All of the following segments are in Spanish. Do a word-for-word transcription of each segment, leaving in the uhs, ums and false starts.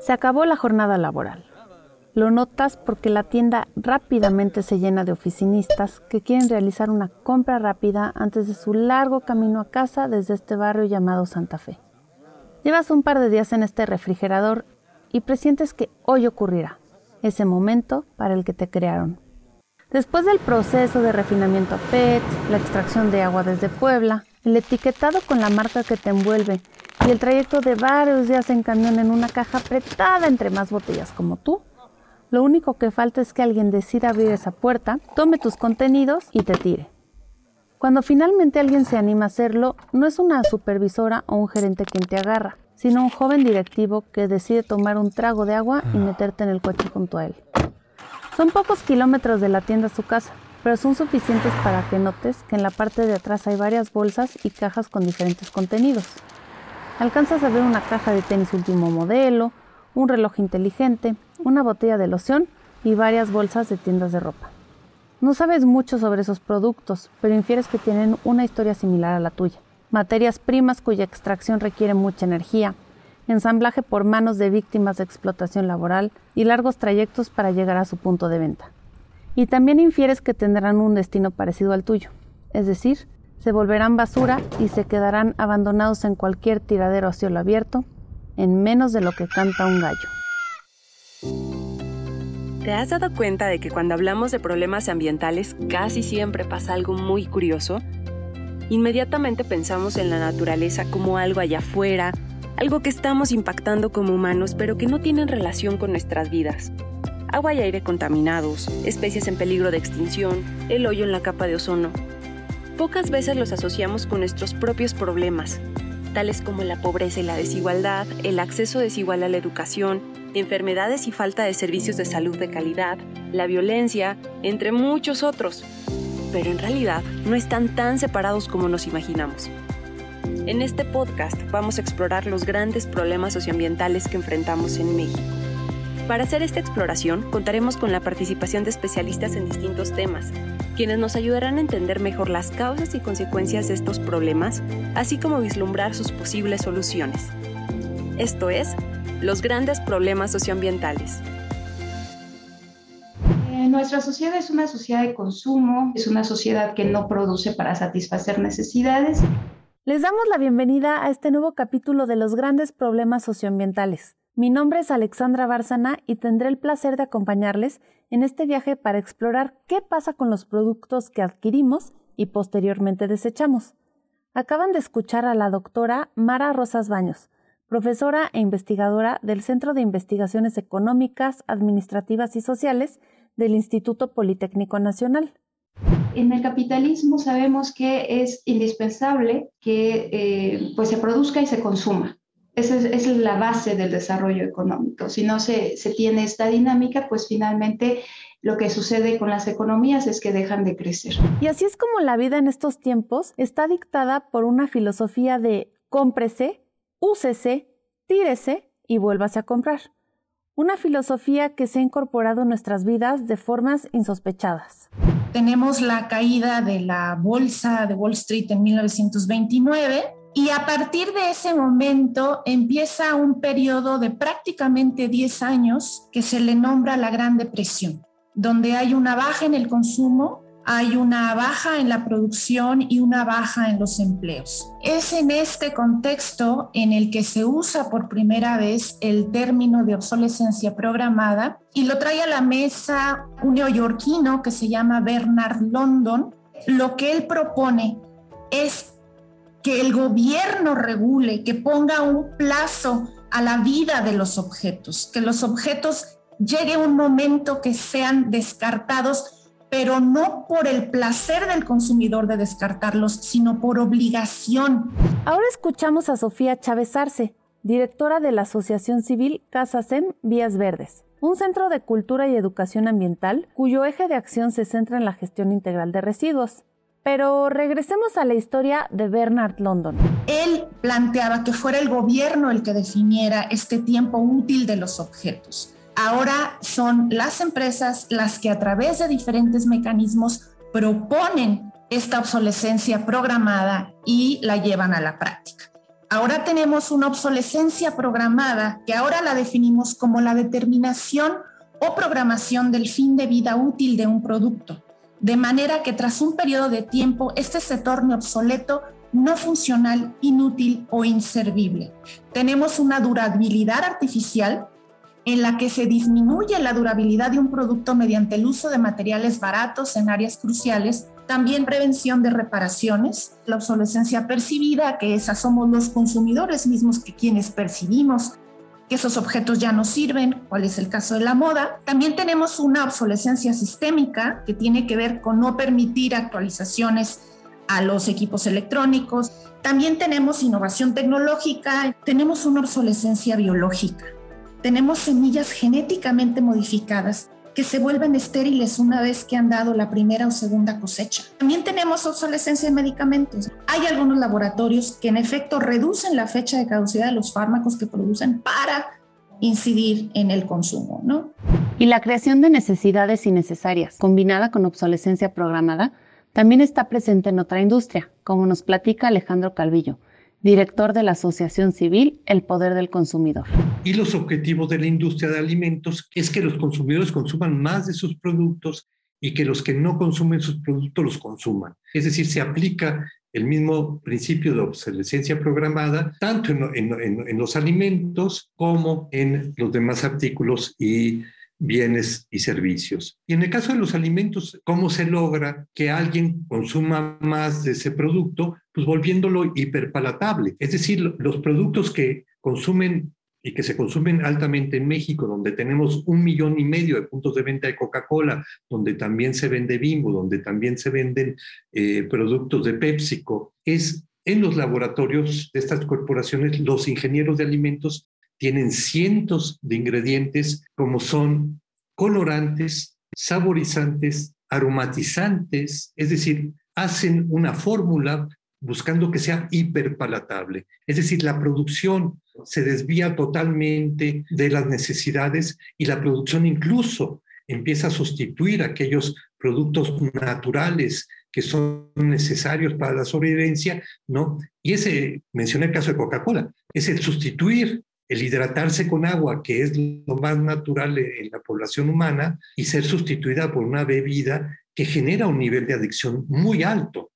Se acabó la jornada laboral. Lo notas porque la tienda rápidamente se llena de oficinistas que quieren realizar una compra rápida antes de su largo camino a casa desde este barrio llamado Santa Fe. Llevas un par de días en este refrigerador y presientes que hoy ocurrirá ese momento para el que te crearon. Después del proceso de refinamiento a P E T, la extracción de agua desde Puebla, el etiquetado con la marca que te envuelve y el trayecto de varios días en camión en una caja apretada entre más botellas como tú, lo único que falta es que alguien decida abrir esa puerta, tome tus contenidos y te tire. Cuando finalmente alguien se anima a hacerlo, no es una supervisora o un gerente quien te agarra, sino un joven directivo que decide tomar un trago de agua y meterte en el coche junto a él. Son pocos kilómetros de la tienda a su casa, pero son suficientes para que notes que en la parte de atrás hay varias bolsas y cajas con diferentes contenidos. Alcanzas a ver una caja de tenis último modelo, un reloj inteligente, una botella de loción y varias bolsas de tiendas de ropa. No sabes mucho sobre esos productos, pero infieres que tienen una historia similar a la tuya. Materias primas cuya extracción requiere mucha energía, ensamblaje por manos de víctimas de explotación laboral y largos trayectos para llegar a su punto de venta. Y también infieres que tendrán un destino parecido al tuyo, es decir, se volverán basura y se quedarán abandonados en cualquier tiradero a cielo abierto, en menos de lo que canta un gallo. ¿Te has dado cuenta de que cuando hablamos de problemas ambientales casi siempre pasa algo muy curioso? Inmediatamente pensamos en la naturaleza como algo allá afuera, algo que estamos impactando como humanos, pero que no tienen relación con nuestras vidas. Agua y aire contaminados, especies en peligro de extinción, el hoyo en la capa de ozono. Pocas veces los asociamos con nuestros propios problemas, tales como la pobreza y la desigualdad, el acceso desigual a la educación, enfermedades y falta de servicios de salud de calidad, la violencia, entre muchos otros. Pero en realidad no están tan separados como nos imaginamos. En este podcast vamos a explorar los grandes problemas socioambientales que enfrentamos en México. Para hacer esta exploración, contaremos con la participación de especialistas en distintos temas, quienes nos ayudarán a entender mejor las causas y consecuencias de estos problemas, así como vislumbrar sus posibles soluciones. Esto es, los grandes problemas socioambientales. Nuestra sociedad es una sociedad de consumo, es una sociedad que no produce para satisfacer necesidades. Les damos la bienvenida a este nuevo capítulo de los grandes problemas socioambientales. Mi nombre es Alexandra Bárcena y tendré el placer de acompañarles en este viaje para explorar qué pasa con los productos que adquirimos y posteriormente desechamos. Acaban de escuchar a la doctora Mara Rosas Baños, profesora e investigadora del Centro de Investigaciones Económicas, Administrativas y Sociales del Instituto Politécnico Nacional. En el capitalismo sabemos que es indispensable que eh, pues se produzca y se consuma. Esa es, esa es la base del desarrollo económico. Si no se, se tiene esta dinámica, pues finalmente lo que sucede con las economías es que dejan de crecer. Y así es como la vida en estos tiempos está dictada por una filosofía de cómprese, úsese, tírese y vuélvase a comprar. Una filosofía que se ha incorporado en nuestras vidas de formas insospechadas. Tenemos la caída de la bolsa de Wall Street en mil novecientos veintinueve y a partir de ese momento empieza un periodo de prácticamente diez años que se le nombra la Gran Depresión, donde hay una baja en el consumo, hay una baja en la producción y una baja en los empleos. Es en este contexto en el que se usa por primera vez el término de obsolescencia programada y lo trae a la mesa un neoyorquino que se llama Bernard London. Lo que él propone es que el gobierno regule, que ponga un plazo a la vida de los objetos, que los objetos llegue un momento que sean descartados, pero no por el placer del consumidor de descartarlos, sino por obligación. Ahora escuchamos a Sofía Chávez Arce, directora de la Asociación Civil Casa SEM Vías Verdes, un centro de cultura y educación ambiental cuyo eje de acción se centra en la gestión integral de residuos. Pero regresemos a la historia de Bernard London. Él planteaba que fuera el gobierno el que definiera este tiempo útil de los objetos. Ahora son las empresas las que a través de diferentes mecanismos proponen esta obsolescencia programada y la llevan a la práctica. Ahora tenemos una obsolescencia programada, que ahora la definimos como la determinación o programación del fin de vida útil de un producto, de manera que tras un periodo de tiempo este se torne obsoleto, no funcional, inútil o inservible. Tenemos una durabilidad artificial en la que se disminuye la durabilidad de un producto mediante el uso de materiales baratos en áreas cruciales, también prevención de reparaciones, la obsolescencia percibida, que esas somos los consumidores mismos que quienes percibimos que esos objetos ya no sirven, cuál es el caso de la moda. También tenemos una obsolescencia sistémica que tiene que ver con no permitir actualizaciones a los equipos electrónicos. También tenemos innovación tecnológica, tenemos una obsolescencia biológica. Tenemos semillas genéticamente modificadas que se vuelven estériles una vez que han dado la primera o segunda cosecha. También tenemos obsolescencia en medicamentos. Hay algunos laboratorios que en efecto reducen la fecha de caducidad de los fármacos que producen para incidir en el consumo, ¿no? Y la creación de necesidades innecesarias, combinada con obsolescencia programada, también está presente en otra industria, como nos platica Alejandro Calvillo, director de la Asociación Civil El Poder del Consumidor. Y los objetivos de la industria de alimentos es que los consumidores consuman más de sus productos y que los que no consumen sus productos los consuman. Es decir, se aplica el mismo principio de obsolescencia programada tanto en, en, en, en los alimentos como en los demás artículos y bienes y servicios. Y en el caso de los alimentos, ¿cómo se logra que alguien consuma más de ese producto? Pues volviéndolo hiperpalatable. Es decir, los productos que consumen y que se consumen altamente en México, donde tenemos un millón y medio de puntos de venta de Coca-Cola, donde también se vende Bimbo, donde también se venden eh, productos de PepsiCo, es en los laboratorios de estas corporaciones, los ingenieros de alimentos tienen cientos de ingredientes como son colorantes, saborizantes, aromatizantes, es decir, hacen una fórmula buscando que sea hiperpalatable. Es decir, la producción se desvía totalmente de las necesidades y la producción incluso empieza a sustituir aquellos productos naturales que son necesarios para la sobrevivencia, ¿no? Y ese, mencioné el caso de Coca-Cola, es el sustituir el hidratarse con agua, que es lo más natural en la población humana, y ser sustituida por una bebida que genera un nivel de adicción muy alto.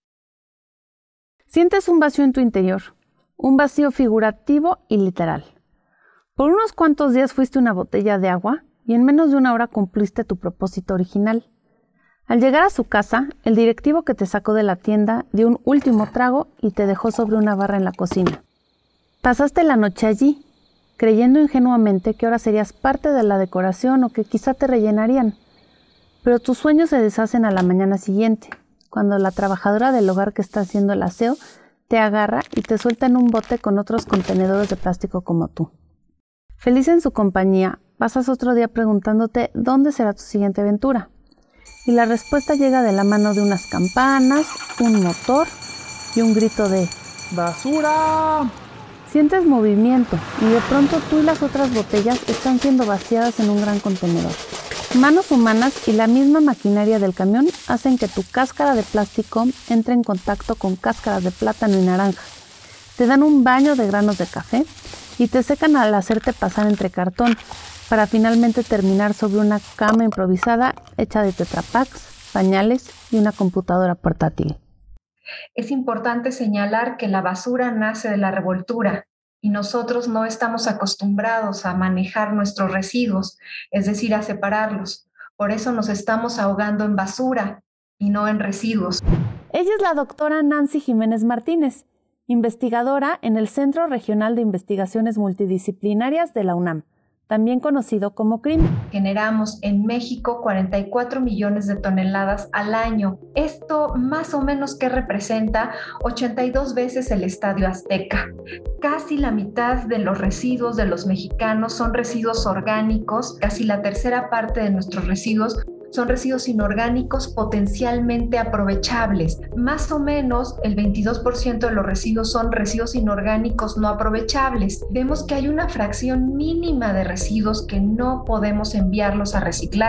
Sientes un vacío en tu interior, un vacío figurativo y literal. Por unos cuantos días fuiste una botella de agua y en menos de una hora cumpliste tu propósito original. Al llegar a su casa, el directivo que te sacó de la tienda dio un último trago y te dejó sobre una barra en la cocina. Pasaste la noche allí, creyendo ingenuamente que ahora serías parte de la decoración o que quizá te rellenarían. Pero tus sueños se deshacen a la mañana siguiente, cuando la trabajadora del hogar que está haciendo el aseo te agarra y te suelta en un bote con otros contenedores de plástico como tú. Feliz en su compañía, pasas otro día preguntándote dónde será tu siguiente aventura. Y la respuesta llega de la mano de unas campanas, un motor y un grito de ¡basura! Sientes movimiento y de pronto tú y las otras botellas están siendo vaciadas en un gran contenedor. Manos humanas y la misma maquinaria del camión hacen que tu cáscara de plástico entre en contacto con cáscaras de plátano y naranja. Te dan un baño de granos de café y te secan al hacerte pasar entre cartón para finalmente terminar sobre una cama improvisada hecha de Tetra Paks, pañales y una computadora portátil. Es importante señalar que la basura nace de la revoltura y nosotros no estamos acostumbrados a manejar nuestros residuos, es decir, a separarlos. Por eso nos estamos ahogando en basura y no en residuos. Ella es la doctora Nancy Jiménez Martínez, investigadora en el Centro Regional de Investigaciones Multidisciplinarias de la UNAM, también conocido como C R I M. Generamos en México cuarenta y cuatro millones de toneladas al año. Esto más o menos que representa ochenta y dos veces el Estadio Azteca. Casi la mitad de los residuos de los mexicanos son residuos orgánicos, casi la tercera parte de nuestros residuos son residuos inorgánicos potencialmente aprovechables. Más o menos el veintidós por ciento de los residuos son residuos inorgánicos no aprovechables. Vemos que hay una fracción mínima de residuos que no podemos enviarlos a reciclar.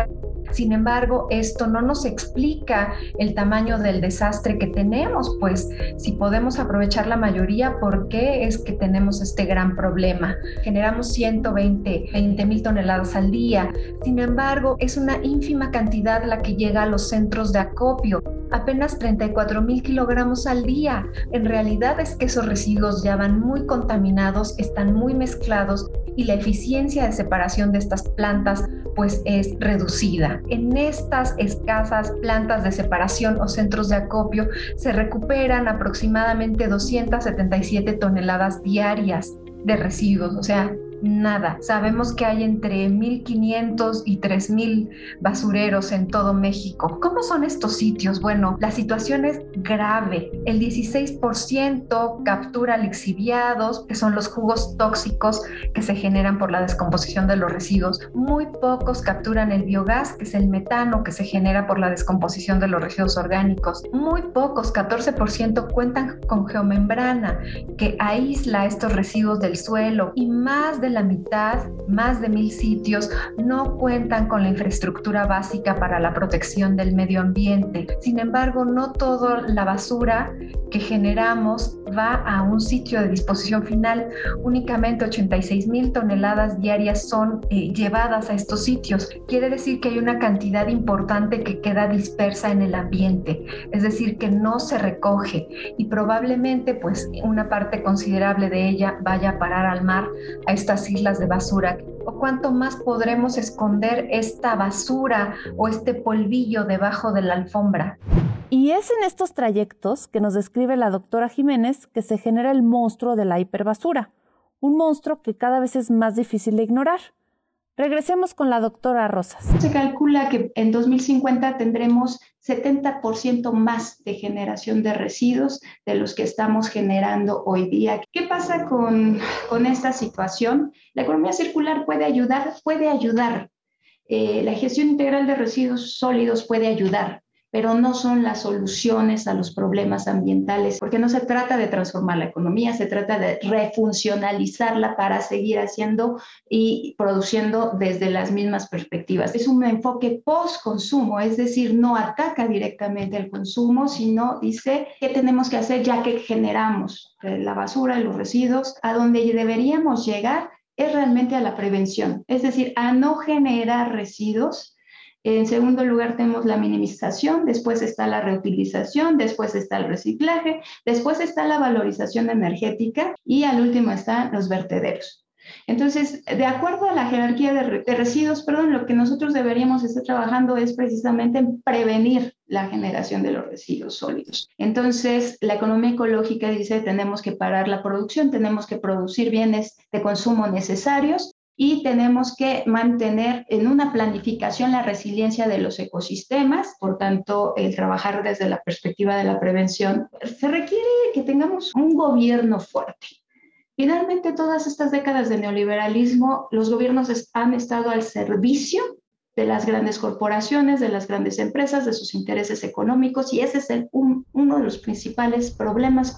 Sin embargo, esto no nos explica el tamaño del desastre que tenemos, pues si podemos aprovechar la mayoría, ¿por qué es que tenemos este gran problema? Generamos ciento veinte mil toneladas al día. Sin embargo, es una ínfima cantidad la que llega a los centros de acopio. Apenas treinta y cuatro mil kilogramos al día. En realidad es que esos residuos ya van muy contaminados, están muy mezclados y la eficiencia de separación de estas plantas pues es reducida. En estas escasas plantas de separación o centros de acopio se recuperan aproximadamente doscientas setenta y siete toneladas diarias de residuos, o sea, nada. Sabemos que hay entre mil quinientos y tres mil basureros en todo México. ¿Cómo son estos sitios? Bueno, la situación es grave. El dieciséis por ciento captura lixiviados, que son los jugos tóxicos que se generan por la descomposición de los residuos. Muy pocos capturan el biogás, que es el metano que se genera por la descomposición de los residuos orgánicos. Muy pocos, catorce por ciento, cuentan con geomembrana, que aísla estos residuos del suelo, y más de la mitad, más de mil sitios, no cuentan con la infraestructura básica para la protección del medio ambiente. Sin embargo, no toda la basura que generamos va a un sitio de disposición final. Únicamente ochenta y seis mil toneladas diarias son eh, llevadas a estos sitios. Quiere decir que hay una cantidad importante que queda dispersa en el ambiente, es decir, que no se recoge, y probablemente pues una parte considerable de ella vaya a parar al mar, a estas islas de basura. ¿O cuánto más podremos esconder esta basura o este polvillo debajo de la alfombra? Y es en estos trayectos que nos describe la doctora Jiménez que se genera el monstruo de la hiperbasura, un monstruo que cada vez es más difícil de ignorar. Regresemos con la doctora Rosas. Se calcula que en dos mil cincuenta tendremos setenta por ciento más de generación de residuos de los que estamos generando hoy día. ¿Qué pasa con, con esta situación? La economía circular puede ayudar, puede ayudar. Eh, la gestión integral de residuos sólidos puede ayudar, pero no son las soluciones a los problemas ambientales, porque no se trata de transformar la economía, se trata de refuncionalizarla para seguir haciendo y produciendo desde las mismas perspectivas. Es un enfoque post-consumo, es decir, no ataca directamente el consumo, sino dice qué tenemos que hacer ya que generamos la basura y los residuos. A donde deberíamos llegar es realmente a la prevención, es decir, a no generar residuos. En segundo lugar tenemos la minimización, después está la reutilización, después está el reciclaje, después está la valorización energética y al último están los vertederos. Entonces, de acuerdo a la jerarquía de, re- de residuos, perdón, lo que nosotros deberíamos estar trabajando es precisamente en prevenir la generación de los residuos sólidos. Entonces, la economía ecológica dice tenemos que parar la producción, tenemos que producir bienes de consumo necesarios, y tenemos que mantener en una planificación la resiliencia de los ecosistemas. Por tanto, el trabajar desde la perspectiva de la prevención se requiere que tengamos un gobierno fuerte. Finalmente, todas estas décadas de neoliberalismo, los gobiernos han estado al servicio de las grandes corporaciones, de las grandes empresas, de sus intereses económicos, y ese es el, un, uno de los principales problemas.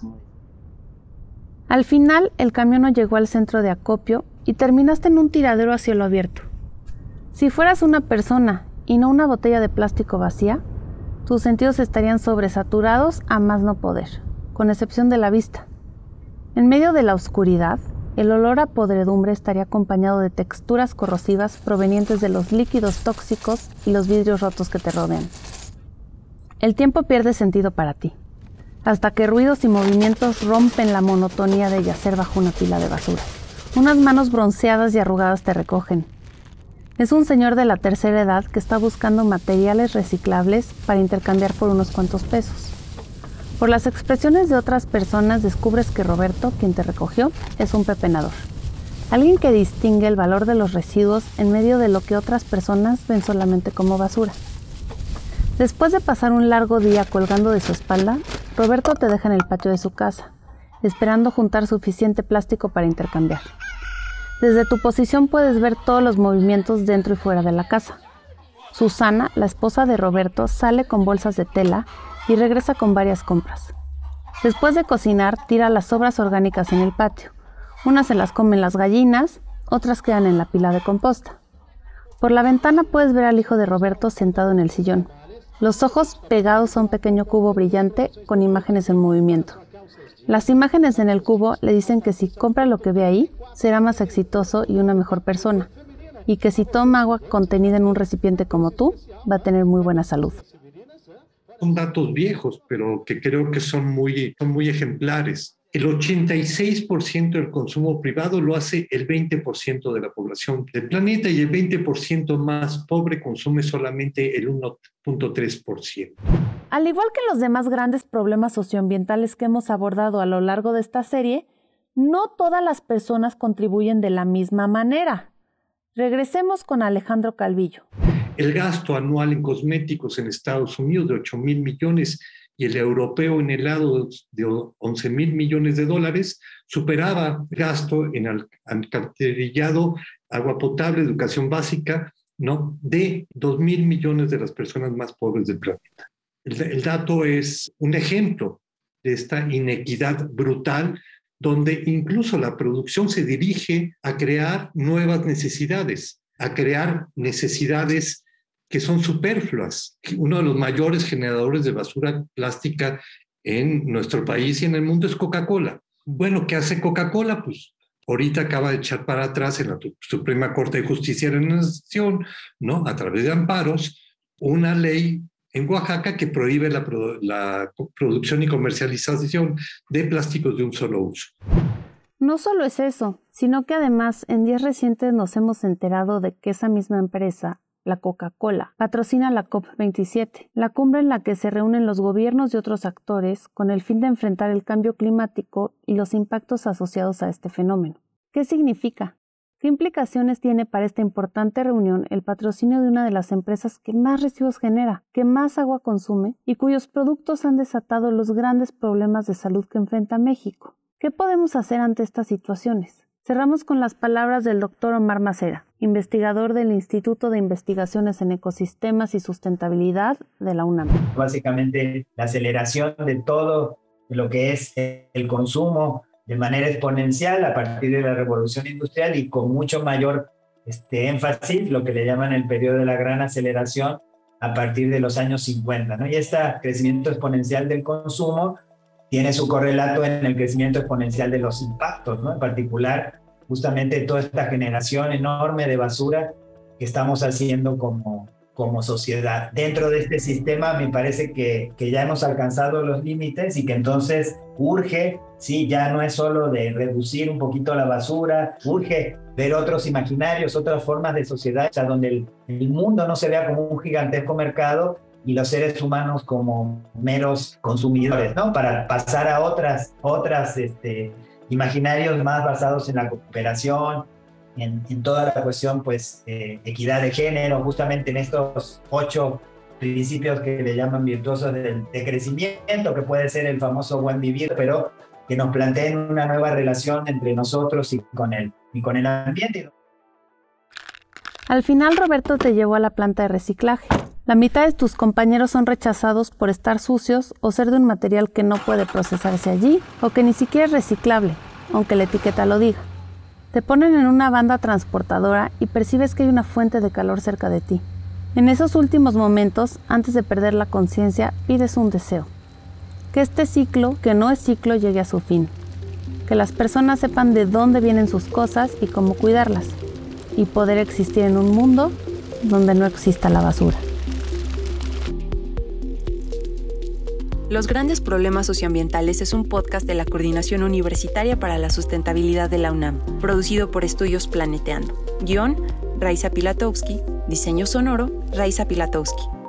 Al final, el camión no llegó al centro de acopio y terminaste en un tiradero a cielo abierto. Si fueras una persona y no una botella de plástico vacía, tus sentidos estarían sobresaturados a más no poder, con excepción de la vista. En medio de la oscuridad, el olor a podredumbre estaría acompañado de texturas corrosivas provenientes de los líquidos tóxicos y los vidrios rotos que te rodean. El tiempo pierde sentido para ti, hasta que ruidos y movimientos rompen la monotonía de yacer bajo una pila de basura. Unas manos bronceadas y arrugadas te recogen. Es un señor de la tercera edad que está buscando materiales reciclables para intercambiar por unos cuantos pesos. Por las expresiones de otras personas descubres que Roberto, quien te recogió, es un pepenador. Alguien que distingue el valor de los residuos en medio de lo que otras personas ven solamente como basura. Después de pasar un largo día colgando de su espalda, Roberto te deja en el patio de su casa, esperando juntar suficiente plástico para intercambiar. Desde tu posición puedes ver todos los movimientos dentro y fuera de la casa. Susana, la esposa de Roberto, sale con bolsas de tela y regresa con varias compras. Después de cocinar, tira las sobras orgánicas en el patio. Unas se las comen las gallinas, otras quedan en la pila de composta. Por la ventana puedes ver al hijo de Roberto sentado en el sillón, los ojos pegados a un pequeño cubo brillante con imágenes en movimiento. Las imágenes en el cubo le dicen que si compra lo que ve ahí, será más exitoso y una mejor persona, y que si toma agua contenida en un recipiente como tú, va a tener muy buena salud. Son datos viejos, pero que creo que son muy, son muy ejemplares. El ochenta y seis por ciento del consumo privado lo hace el veinte por ciento de la población del planeta y el veinte por ciento más pobre consume solamente el uno punto tres por ciento. Al igual que los demás grandes problemas socioambientales que hemos abordado a lo largo de esta serie, no todas las personas contribuyen de la misma manera. Regresemos con Alejandro Calvillo. El gasto anual en cosméticos en Estados Unidos de ocho mil millones y el europeo en helado de once mil millones de dólares superaba gasto en alcantarillado, agua potable, educación básica, ¿no?, de dos mil millones de las personas más pobres del planeta. El, el dato es un ejemplo de esta inequidad brutal, donde incluso la producción se dirige a crear nuevas necesidades, a crear necesidades que son superfluas. Uno de los mayores generadores de basura plástica en nuestro país y en el mundo es Coca-Cola. Bueno, ¿qué hace Coca-Cola? Pues ahorita acaba de echar para atrás en la Suprema Corte de Justicia de la Nación, ¿no?, a través de amparos, una ley en Oaxaca que prohíbe la, la producción y comercialización de plásticos de un solo uso. No solo es eso, sino que además en días recientes nos hemos enterado de que esa misma empresa, la Coca-Cola, patrocina la COP veintisiete, la cumbre en la que se reúnen los gobiernos y otros actores con el fin de enfrentar el cambio climático y los impactos asociados a este fenómeno. ¿Qué significa? ¿Qué implicaciones tiene para esta importante reunión el patrocinio de una de las empresas que más residuos genera, que más agua consume y cuyos productos han desatado los grandes problemas de salud que enfrenta México? ¿Qué podemos hacer ante estas situaciones? Cerramos con las palabras del doctor Omar Macera, investigador del Instituto de Investigaciones en Ecosistemas y Sustentabilidad de la UNAM. Básicamente, la aceleración de todo lo que es el consumo de manera exponencial a partir de la revolución industrial y con mucho mayor este, énfasis, lo que le llaman el periodo de la gran aceleración a partir de los años cincuenta, ¿no? Y este crecimiento exponencial del consumo tiene su correlato en el crecimiento exponencial de los impactos, ¿no? En particular, justamente toda esta generación enorme de basura que estamos haciendo como, como sociedad. Dentro de este sistema me parece que, que ya hemos alcanzado los límites y que entonces urge, sí, ya no es solo de reducir un poquito la basura, urge ver otros imaginarios, otras formas de sociedad, o sea, donde el, el mundo no se vea como un gigantesco mercado y los seres humanos como meros consumidores, ¿no? Para pasar a otras, otras este, imaginarios más basados en la cooperación, en, en toda la cuestión, pues, eh, equidad de género, justamente en estos ocho principios que le llaman virtuosos de, de crecimiento, que puede ser el famoso buen vivir, pero que nos planteen una nueva relación entre nosotros y con el, y con el ambiente. Al final, Roberto te llevó a la planta de reciclaje. La mitad de tus compañeros son rechazados por estar sucios o ser de un material que no puede procesarse allí o que ni siquiera es reciclable, aunque la etiqueta lo diga. Te ponen en una banda transportadora y percibes que hay una fuente de calor cerca de ti. En esos últimos momentos, antes de perder la conciencia, pides un deseo. Que este ciclo, que no es ciclo, llegue a su fin. Que las personas sepan de dónde vienen sus cosas y cómo cuidarlas. Y poder existir en un mundo donde no exista la basura. Los grandes problemas socioambientales es un podcast de la Coordinación Universitaria para la Sustentabilidad de la UNAM, producido por Estudios Planeteando. Guión, Raiza Pilatowski. Diseño sonoro, Raiza Pilatowski.